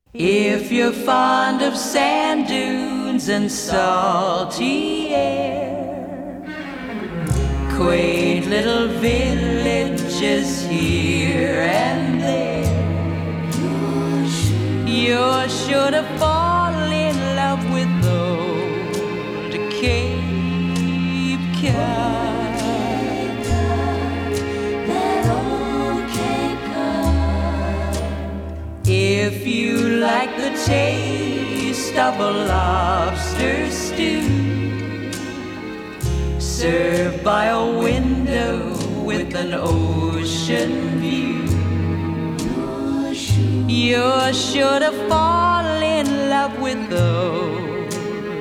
If you're fond of sand dunes and salty air, quaint little villages here and there, you're sure to fall in love with old Cape Cod. If you like the taste of a lobster stew, served by a window with an ocean view, you're sure to fall in love with old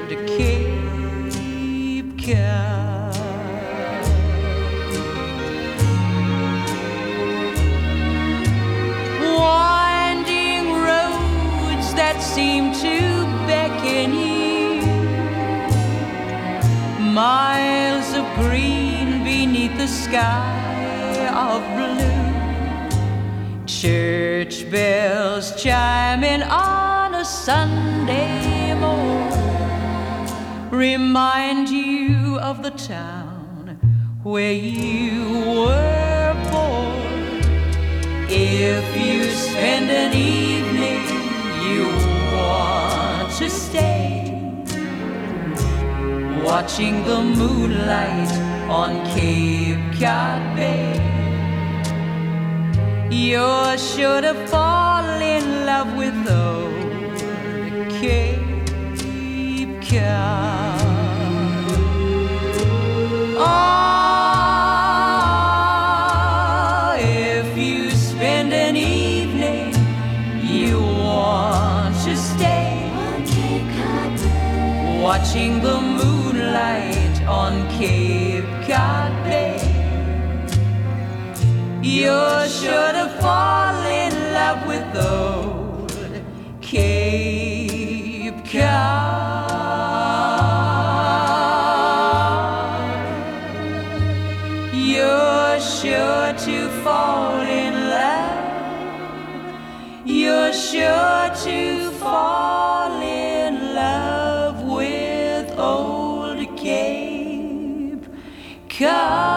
Cape Cod. That seem to beckon you, miles of green beneath the sky of blue, church bells chiming on a Sunday morn remind you of the town where you were born. If you spend an evening you want to stay, watching the moonlight on Cape Cod Bay, you're sure to fall in love with old Cape Cod. Oh, if you spend an evening you want to stay, watching the moonlight on Cape Cod Bay, you're sure to fall in love with old Cape Cod. You're sure to fall in love. You're sure to fall in love with old Cape Cod.